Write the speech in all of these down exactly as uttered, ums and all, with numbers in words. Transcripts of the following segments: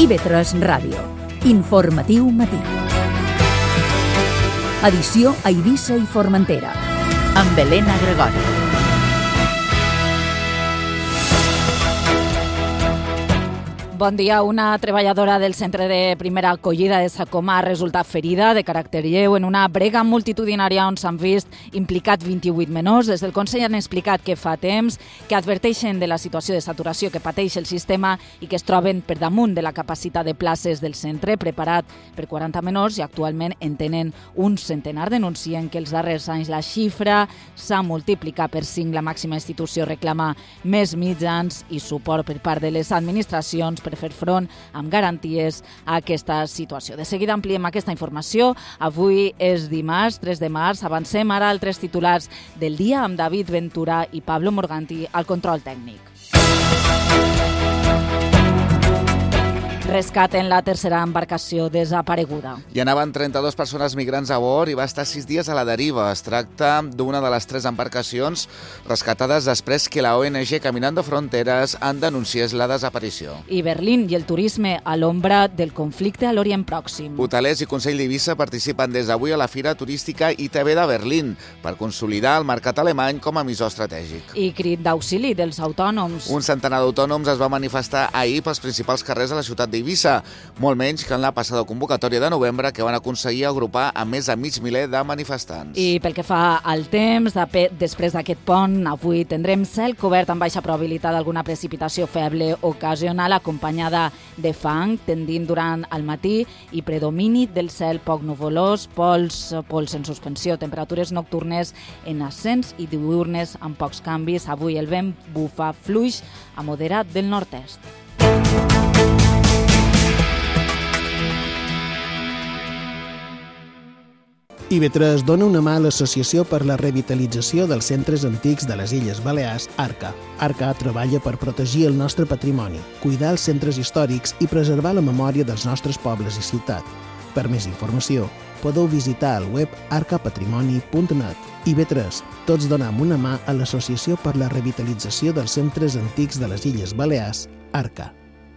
I V tres Ràdio. Informatiu matí. Edició a Eivissa i Formentera. Amb Helena Gregori. Bon dia. Una treballadora del centre de primera acollida de Sacoma ha resultat ferida de caràcter lleu en una brega multitudinària on s'han vist implicat vint-i-vuit menors. Des del Consell han explicat que fa temps que adverteixen de la situació de saturació que pateix el sistema i que es troben per damunt de la capacitat de places del centre preparat per quaranta menors i actualment en tenen un centenar. Denuncien que els darrers anys la xifra s'ha multiplicat per cinc. La màxima institució reclama més mitjans i suport per part de les administracions per fer front amb garanties a aquesta situació. De seguida ampliem aquesta informació. Avui és dimarts, tres de març. Avancem ara als tres titulars del dia amb David Ventura i Pablo Morganti al control tècnic. Rescaten la tercera embarcació desapareguda. Hi anaven trenta-dues persones migrants a bord i va estar sis dies a la deriva. Es tracta d'una de les tres embarcacions rescatades després que la O N G Caminando Fronteras en denunciés la desaparició. I Berlín i el turisme a l'ombra del conflicte a l'Orient Pròxim. Hotelers i Consell d'Eivissa participen des d'avui a la Fira Turística I T B de Berlín per consolidar el mercat alemany com a emissor estratègic. I crit d'auxili dels autònoms. Un centenar d'autònoms es va manifestar ahir pels principals carrers de la ciutat d'Eivissa, molt menys que en la passada convocatòria de novembre, que van aconseguir agrupar a més de mig miler de manifestants. I pel que fa al temps, de després d'aquest pont, avui tindrem cel cobert amb baixa probabilitat d'alguna precipitació feble ocasional acompanyada de fang, tendint durant el matí i predomini del cel poc nuvolós, pols, pols en suspensió, temperatures nocturnes en ascens i diürnes amb pocs canvis. Avui el vent bufa fluix a moderat del nord-est. I V tres dona una mà a l'Associació per la Revitalització dels Centres Antics de les Illes Balears, ARCA. ARCA treballa per protegir el nostre patrimoni, cuidar els centres històrics i preservar la memòria dels nostres pobles i ciutat. Per més informació, podeu visitar el web arca patrimoni punt net. I V tres, tots donem una mà a l'Associació per la Revitalització dels Centres Antics de les Illes Balears, ARCA.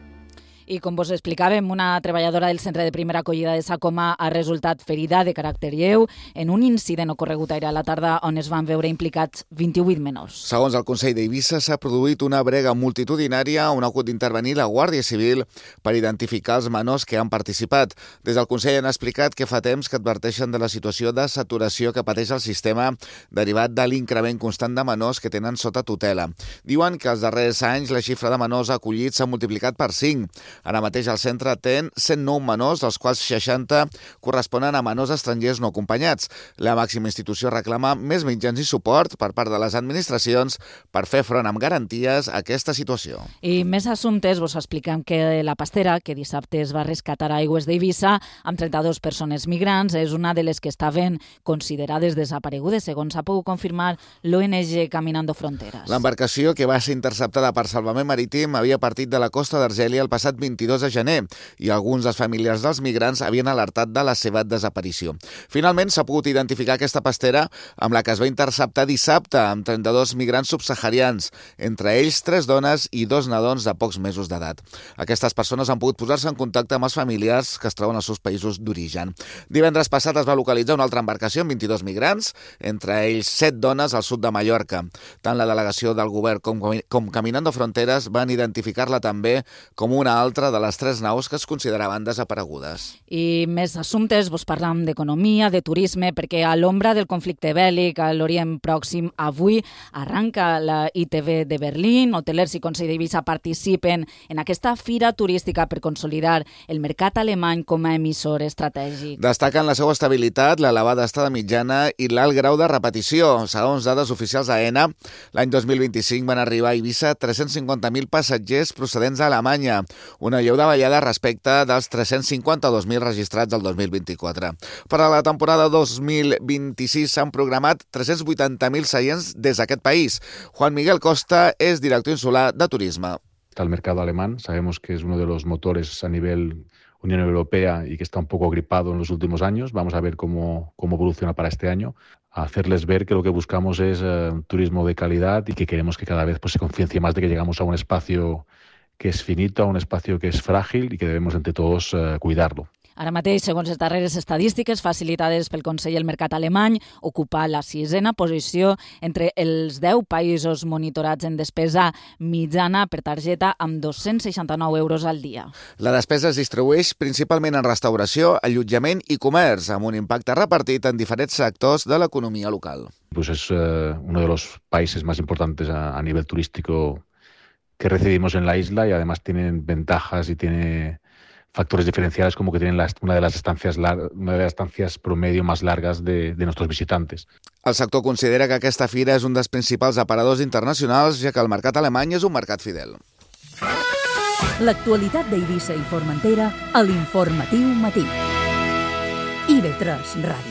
I com vos explicàvem, una treballadora del centre de primera acollida de Sacoma ha resultat ferida de caràcter lleu en un incident ocorregut ahir a la tarda on es van veure implicats vint-i-vuit menors. Segons el Consell d'Eivissa, s'ha produït una brega multitudinària on ha hagut d'intervenir la Guàrdia Civil per identificar els menors que han participat. Des del Consell han explicat que fa temps que adverteixen de la situació de saturació que pateix el sistema derivat de l'increment constant de menors que tenen sota tutela. Diuen que els darrers anys la xifra de menors acollits s'ha multiplicat per cinc. Ara mateix el centre ten cent nou menors, dels quals seixanta corresponen a menors estrangers no acompanyats. La màxima institució reclama més mitjans i suport per part de les administracions per fer front amb garanties a aquesta situació. I més assumptes, vos expliquem que la pastera, que dissabte es va rescatar a aigües d'Eivissa amb trenta-dues persones migrants, és una de les que estaven considerades desaparegudes, segons ha pogut confirmar l'O N G Caminando Fronteras. L'embarcació, que va ser interceptada per Salvament Marítim, havia partit de la costa d'Argèlia el passat vint-i-dos de gener i alguns dels familiars dels migrants havien alertat de la seva desaparició. Finalment s'ha pogut identificar aquesta pastera amb la que es va interceptar dissabte amb trenta-dos migrants subsaharians, entre ells tres dones i dos nadons de pocs mesos d'edat. Aquestes persones han pogut posar-se en contacte amb els familiars que es troben als seus països d'origen. Divendres passat es va localitzar una altra embarcació amb vint-i-dos migrants, entre ells set dones al sud de Mallorca. Tant la delegació del govern com, com Caminando Fronteras van identificar-la també com una altra de les tres naus que es consideraven desaparegudes. I més assumptes, vos parlam d'economia, de turisme, perquè a l'ombra del conflicte bèl·lic a l'Orient Pròxim avui arranca la I T B de Berlín. Hotelers i Consell d'Eivissa participen en aquesta fira turística per consolidar el mercat alemany com a emissor estratègic. Destaquen la seva estabilitat, l'elevada estada mitjana i l'alt grau de repetició. Segons dades oficials d'AENA, l'any dos mil vint-i-cinc van arribar a Eivissa tres-cents cinquanta mil passatgers procedents d'Alemanya, una lleu davallada respecte dels tres-cents cinquanta-dos mil registrats el dos mil vint-i-quatre. Per a la temporada dos mil vint-i-sis s'han programat tres-cents vuitanta mil seients des d'aquest país. Juan Miguel Costa és director insular de turisme. El mercado alemán, sabemos que es uno de los motores a nivel Unión Europea y que está un poco gripado en los últimos años. Vamos a ver cómo, cómo evoluciona para este año. A hacerles ver que lo que buscamos es uh, un turismo de calidad y que queremos que cada vez pues, se conciencie más de que llegamos a un espacio que es finito, un espacio que es frágil y que debemos entre todos eh, cuidarlo. Ara mateix, segons les darreres estadístiques facilitades pel Consell del Mercat alemany, ocupa la sisena posició entre els deu països monitorats en despesa mitjana per targeta amb dos-cents seixanta-nou euros al dia. La despesa es distribueix principalment en restauració, allotjament i comerç, amb un impacte repartit en diferents sectors de l'economia local. Pues es eh, uno de los países más importantes a, a nivel turístico que recibimos en la isla y además tienen ventajas y tiene factores diferenciales como que tienen la, una de las estancias lar- una de las estancias promedio más largas de, de nuestros visitantes. El sector considera que aquesta fira és un dels principals aparadors internacionals, ja que el mercat alemany és un mercat fidel. L'actualitat d'Eivissa i Formentera a l'Informatiu Matí. I ve tres Ràdio.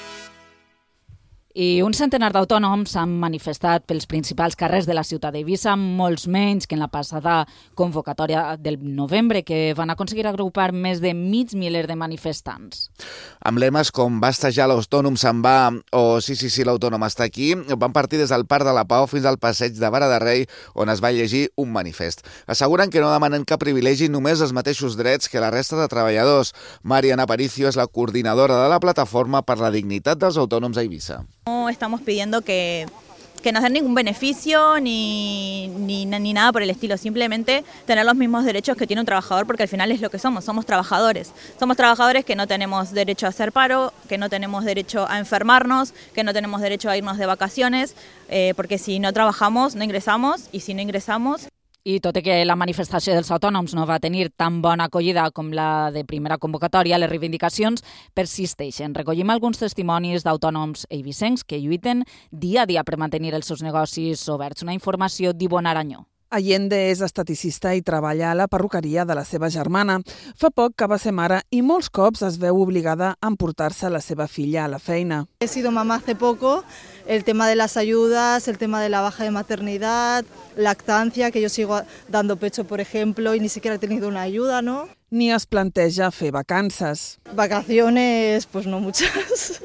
I un centenar d'autònoms s'han manifestat pels principals carrers de la ciutat d'Eivissa, molts menys que en la passada convocatòria del novembre, que van aconseguir agrupar més de mig miler de manifestants. Amb lemes com "Basta ja, l'autònom se'n va" o "Sí, sí, sí, l'autònom està aquí", van partir des del Parc de la Pau fins al passeig de Vara de Rei, on es va llegir un manifest. Asseguren que no demanen cap privilegi, només els mateixos drets que la resta de treballadors. Marian Aparicio és la coordinadora de la plataforma per la dignitat dels autònoms a Eivissa. No estamos pidiendo que, que nos den ningún beneficio ni, ni, ni nada por el estilo, simplemente tener los mismos derechos que tiene un trabajador, porque al final es lo que somos, somos trabajadores. Somos trabajadores que no tenemos derecho a hacer paro, que no tenemos derecho a enfermarnos, que no tenemos derecho a irnos de vacaciones, eh, porque si no trabajamos no ingresamos y si no ingresamos... I tot i que la manifestació dels autònoms no va tenir tan bona acollida com la de primera convocatòria, les reivindicacions persisteixen. Recollim alguns testimonis d'autònoms eivissencs que lluiten dia a dia per mantenir els seus negocis oberts. Una informació d'Ivonne Aranyó. Allende és estaticista i treballa a la perruqueria de la seva germana. Fa poc que va ser mare i molts cops es veu obligada a emportar-se la seva filla a la feina. He sido mamá hace poco, el tema de las ayudas, el tema de la baja de maternidad, lactancia, que yo sigo dando pecho, por ejemplo, y ni siquiera he tenido una ayuda, ¿no? Ni es planteja fer vacances. Vacaciones, pues no muchas.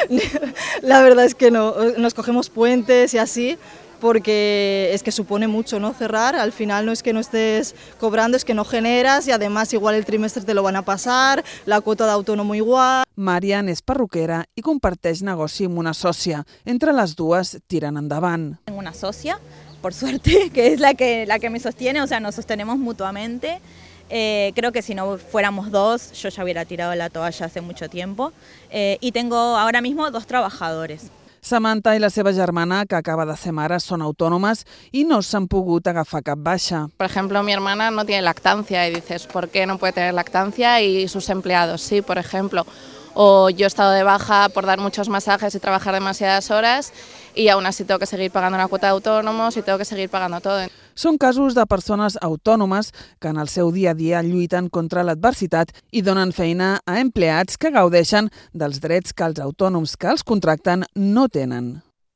La verdad es que no, nos cogemos puentes y así, porque es que supone mucho, ¿no? Cerrar, al final no es que no estés cobrando, es que no generas y además igual el trimestre te lo van a pasar, la cuota d'autònomo igual... Marian és perruquera i comparteix negoci amb una sòcia. Entre les dues tiren endavant. Tengo una socia, por suerte, que es la que, la que me sostiene, o sea, nos sostenemos mutuamente. Eh, creo que si no fuéramos dos, yo ya hubiera tirado la toalla hace mucho tiempo. Eh, y tengo ahora mismo dos trabajadores. Samantha i la seva germana, que acaba de ser mare, són autònomes i no s'han pogut agafar cap baixa. Por ejemplo, mi hermana no tiene lactancia y dices, ¿por qué no puede tener lactancia? Y sus empleados sí, por ejemplo. O yo he estado de baja por dar muchos masajes y trabajar demasiadas horas y aún así tengo que seguir pagando la cuota de autónomos y tengo que seguir pagando todo. Són casos de persones autònomes que en el seu dia a dia lluiten contra l'adversitat i donen feina a empleats que gaudeixen dels drets que els autònoms que els contracten no tenen.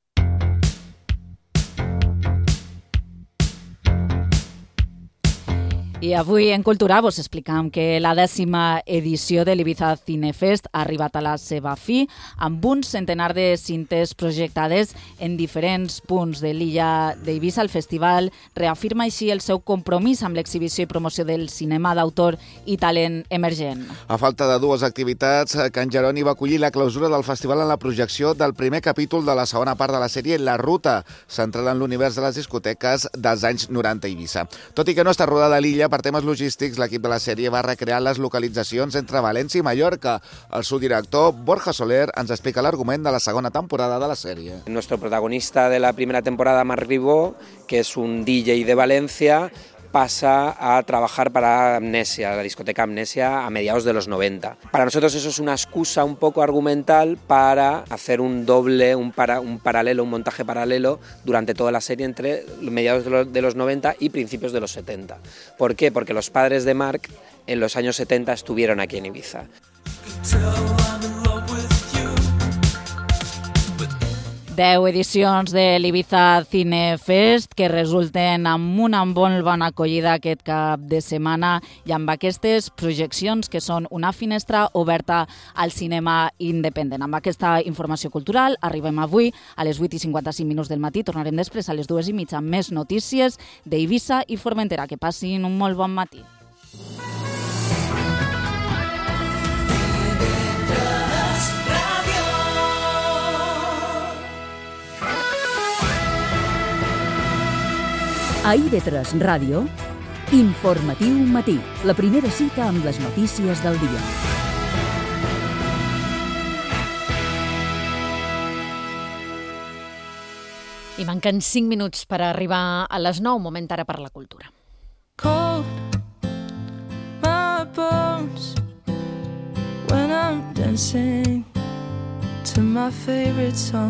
I avui en Cultura vos explicam que la dècima edició de l'Ibiza Cinefest ha arribat a la seva fi amb un centenar de cintes projectades en diferents punts de l'illa d'Eivissa. El festival reafirma així el seu compromís amb l'exhibició i promoció del cinema d'autor i talent emergent. A falta de dues activitats, Can Jeroni va acollir la clausura del festival en la projecció del primer capítol de la segona part de la sèrie La Ruta, centrada en l'univers de les discoteques dels anys noranta a Eivissa. Tot i que no està rodada a l'illa, per temes logístics, l'equip de la sèrie va recrear les localitzacions entre València i Mallorca. El seu director, Borja Soler, ens explica l'argument de la segona temporada de la sèrie. Nuestro protagonista de la primera temporada, Marc Ribó, que es un D J de Valencia, pasa a trabajar para Amnesia, la discoteca Amnesia, a mediados de los noventa. Para nosotros eso es una excusa un poco argumental para hacer un doble, un, para, un paralelo, un montaje paralelo durante toda la serie entre mediados de los, de los noventa y principios de los setenta. ¿Por qué? Porque los padres de Marc en los años setenta estuvieron aquí en Ibiza. deu edicions de l'Ibiza Cine Fest que resulten amb una molt bona acollida aquest cap de setmana i amb aquestes projeccions que són una finestra oberta al cinema independent. Amb aquesta informació cultural arribem avui a les vuit i cinquanta-cinc minuts del matí. Tornarem després a les dues i mitja amb més notícies d'Eivissa i Formentera. Que passin un molt bon matí. A I V tres Ràdio, Informatiu Matí, la primera cita amb les notícies del dia. I manquen cinc minuts per arribar a les nou, moment ara per la cultura. Cold my bones when I'm dancing to my favorite song.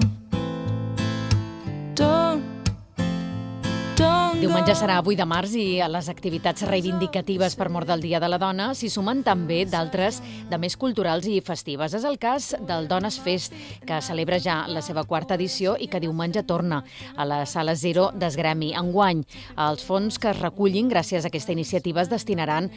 Don't Diumenge serà vuit de març i a les activitats reivindicatives per mort del Dia de la Dona s'hi sumen també d'altres de més culturals i festives. És el cas del Dones Fest, que celebra ja la seva quarta edició i que diumenge torna a la Sala Zero d'Esgremi. Enguany, els fons que es recullin gràcies a aquesta iniciativa es destinaran